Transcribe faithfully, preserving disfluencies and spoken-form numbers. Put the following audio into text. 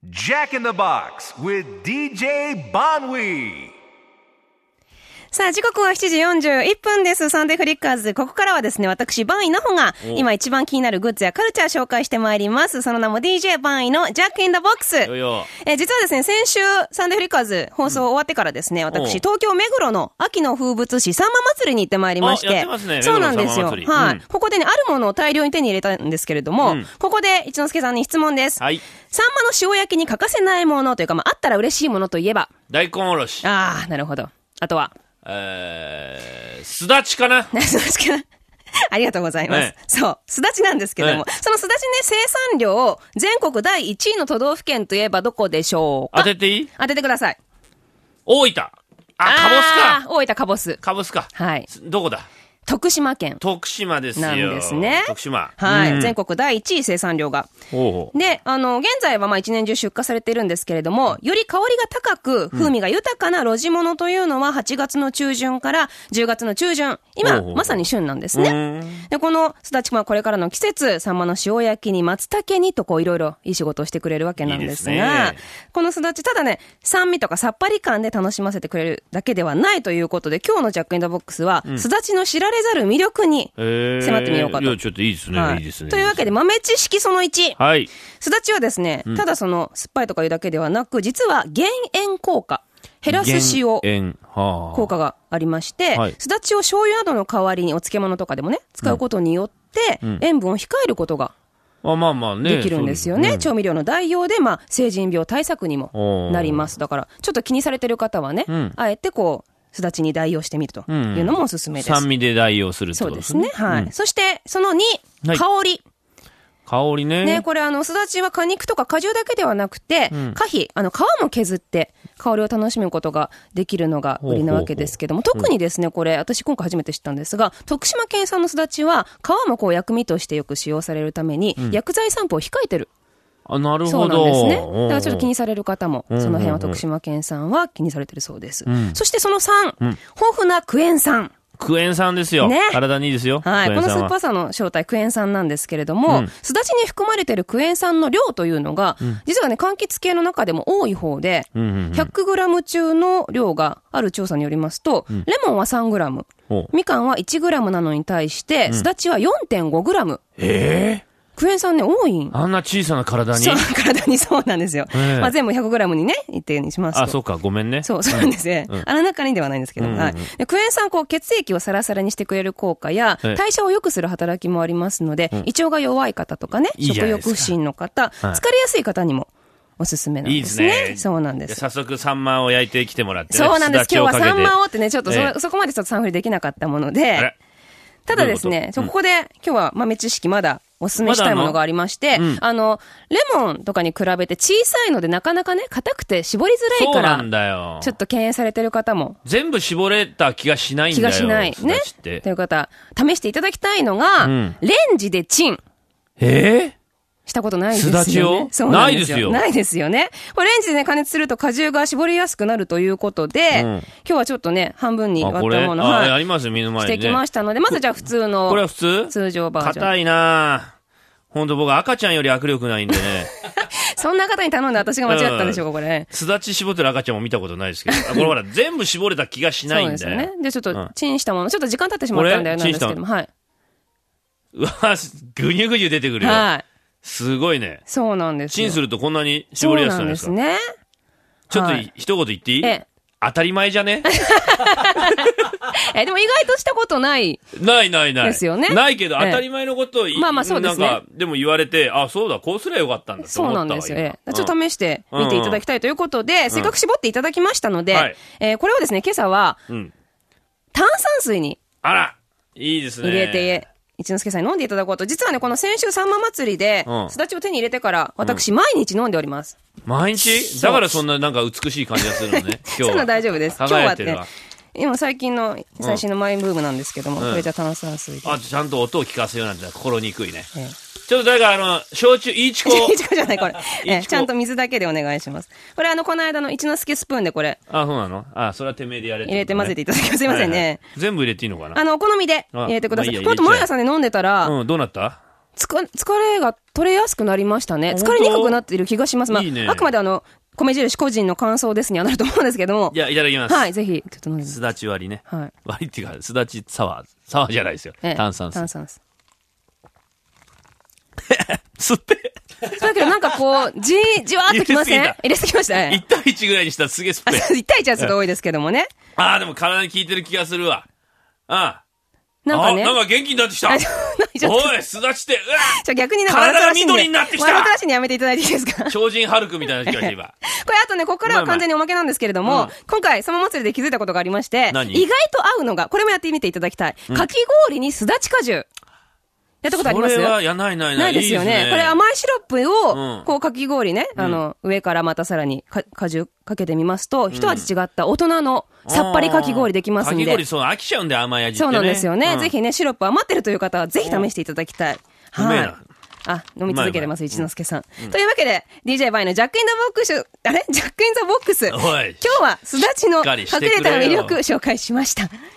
Jack in the Box with ディージェー Bonwee。 さあ、時刻はしちじよんじゅういっぷんです。サンデーフリッカーズ。ここからはですね、私、バンイナホが、今一番気になるグッズやカルチャー紹介してまいります。その名も ディージェー バンイのジャックインダボックス。 よよえ、実はですね、先週、サンデーフリッカーズ放送終わってからですね、うん、私、東京目黒の秋の風物詩、さんま祭りに行ってまいりまして。 やってますね、 そうなんですよ。はい、 うん。 ここでね、あるものを大量に手に入れたんですけれども、うん、ここで一之輔さんに質問です。 はい。 サンマの塩焼きに欠かせないものというか、まあ、あったら嬉しいものといえば。 大根おろし。 ああ、なるほど。あとは。 えー、すだちかなすだちかなありがとうございます。ね、そう、すだちなんですけども、ね、そのすだちね、生産量、全国だいいちいの都道府県といえばどこでしょうか？ 当てていい？ 当ててください。 大分。あ、かぼすか。 大分かぼす。 かぼすか。 はい。 どこだ？ 徳島県。 徳島ですよ。 なんですね。 徳島。 はい。うん、全国だいいちい生産量が。 おうで、あの、現在はまあ一年中出荷されてるんですけれども、より香りが高く、風味が豊かな露地物というのははちがつの中旬からじゅうがつの中旬。今、まさに旬なんですね。で、このすだちくんはこれからの季節、サンマの塩焼きに松茸にとこういろいろいい仕事をしてくれるわけなんですが、いいですね、このすだち、ただね、酸味とかさっぱり感で楽しませてくれるだけではないということで、今日のジャックインダボックスは、すだちの知られざる魅力に迫ってみようかと。 いや、ちょっといいですね、はい、いいですね。 というわけで、豆知識そのいち。 はい。 すだちはですね、ただその酸っぱいとかいうだけではなく、実は減塩効果、減らす塩効果がありまして、はい、すだちを醤油などの代わりにお漬物とかでもね、使うことによって、塩分を控えることがあまあまあね。 できるんですよね。うん、調味料の代用で、まあ、成人病対策にもなります。だから、ちょっと気にされてる方はね、うん、あえてこう、すだちに代用してみるというのもおすすめです。 うん、酸味で代用するってことですね。 そうですね。はい。うん、そして、そのに、はい、香り。 香りね。 ね、これあの、すだちは果肉とか果汁だけではなくて、うん、果皮、あの、皮も削って香りを楽しむことができるのが売りなわけですけども、ほうほうほう、特にですね、これ、私今回初めて知ったんですが、徳島県産のすだちは、皮もこう薬味としてよく使用されるために、うん、薬剤散布を控えてる。 あ、なるほど。 そうなんですね。だからちょっと気にされる方も、その辺は徳島県産は気にされてるそうです。うん、そしてそのさん、うん、豊富なクエン酸。 クエン酸ですよ。ね。体にいいですよ。 はい。この酸っぱさの正体、クエン酸なんですけれども、すだちに含まれているクエン酸の量というのが、うん、実はね、柑橘系の中でも多い方で、うんうんうん、ひゃくグラム 中の量がある調査によりますと、うん、レモンは さんグラム、みかんは いちグラム なのに対して、すだちは よんてんごグラム。 えークエン酸ね、多いん。 あんな小さな体にそう、体にそうなんですよ。えー、まあ全部 ひゃくグラム にね、一定にしますと。 あ、そうか、ごめんね。 そう、そうなんですね。うん、あの中にではないんですけど、うんうん、はい。でクエン酸、こう、血液をサラサラにしてくれる効果や、代謝を良くする働きもありますので、うん、胃腸が弱い方とかね、いい食欲不振の方、疲れやすい方にも、おすすめなんですね。いいですね。そうなんです。 早速、サンマを焼いてきてもらって、ね。 そうなんです。今日はサンマをってね、ちょっとそ、えー、そこまでちょっとサンフリできなかったもので、ただですね、ううここで、今日は豆知識まだ、おすすめしたいものがありまして、まうん、あの、レモンとかに比べて小さいのでなかなかね、硬くて絞りづらいから、そうなんだよ。ちょっと敬遠されてる方も。 全部絞れた気がしないんだよ。 気がしない。ね。という方、試していただきたいのが、うん、レンジでチン。 えーしたことないですよね。 すだちをそうなんですよ。ないですよね。これレンジでね、加熱すると果汁が絞りやすくなるということで、うん、今日はちょっとね、半分に割ったものを、 はい、ありますよ、目の前に、ね。 してきましたので、まずじゃあ普通の。 これは普通通常バージョン。 硬いなぁ。ほんと僕赤ちゃんより握力ないんでね。 そんな方に頼んで私が間違ったんでしょうか、これ。 すだち絞ってる赤ちゃんも見たことないですけど。これほら、全部絞れた気がしないんだよ。 そうですよね。で、ちょっと、チンしたもの、ちょっと時間経ってしまったんだよなんですけども、はい。 うわぐにゅぐにゅ出てくるよ。はい。すごいね。 そうなんですよ。 チンするとこんなに絞りやすくなるんですか？そうなんですね。ちょっと、はい、一言言っていい？ええ、当たり前じゃねえ、でも意外としたことない。 ないないない。 ですよね。 ないけど、当たり前のことを、 まあまあそうですね。 なんか、でも言われて、あ、そうだ、こうすりゃよかったんだと思ったわ。 そうなんですよ。ええ、ちょっと試してみていただきたいということで、うん、せっかく絞っていただきましたので、うん、はい、えー、これをですね、今朝は、うん、炭酸水に。 あら、いいですね。 入れて、一之輔さんに飲んでいただこうと。実はね、この先週さんま祭りで、すだちを手に入れてから、私、毎日飲んでおります。 毎日だからそんななんか美しい感じがするのね、今日は。 そういうの大丈夫です。今日はってね、今最近の最新のマインブームなんですけども、これじゃ炭酸水で。 あ、ちゃんと音を聞かせようなんて心にくいね。ちょっとだからあの、焼酎、いいちこ。 いいちこじゃない、これ。え、ちゃんと水だけでお願いします。これあの、この間の一之輔スプーンでこれ。 あ、そうなの？あ、それはてめえでやれ。 入れて混ぜていただきます。すいませんね。 全部入れていいのかな？ あの、お好みで入れてください。この後毎朝ね、飲んでたら。 うん、どうなった？ つか、疲れが取れやすくなりましたね。疲れにくくなっている気がします。まあ、 いいね、 あくまであの、米印個人の感想ですにはなると思うんですけども。 いや、いただきます。 はい、ぜひ、ちょっと飲んでみます。 すだち割りね。 はい。 割りっていうか、すだちサワー。サワーじゃないですよ。ええ、炭酸水。 炭酸水。 すっぺ。 だけどなんかこう、じ、じわーっときません？入れすぎましたね。 いち対いちぐらいにしたらすげえすっぺ。 いち対いちはちょっと多いですけどもね。 ああ、でも体に効いてる気がするわ。ああ。 なんかね。 あ、なんか元気になってきた。おい、すだちって、うわじゃ逆になんか体が緑になってきた。 笑ったらしいにやめていただいていいですか？ 超人ハルクみたいな気がして今。 これあとね、ここからは完全におまけなんですけれども、まあまあ、今回、サマ祭りで気づいたことがありまして、意外と合うのが、これもやってみていただきたい。かき氷にすだち果汁。やったことあります？ それは、や、ないないない。 ないですよね。いいですね、これ甘いシロップを、こうかき氷ね、うん、あの、上からまたさらに果汁かけてみますと、一味違った大人のさっぱりかき氷できますんで。 かき氷そう飽きちゃうんで甘い味ってね。 そうなんですよね。うん、ぜひね、シロップ余ってるという方はぜひ試していただきたい。はい。あ、飲み続けてます、一之輔さん。うん、というわけで、ディージェー バイのジャックインザボックス、あれジャックインザボックス。今日はすだちの隠れた魅力紹介しました。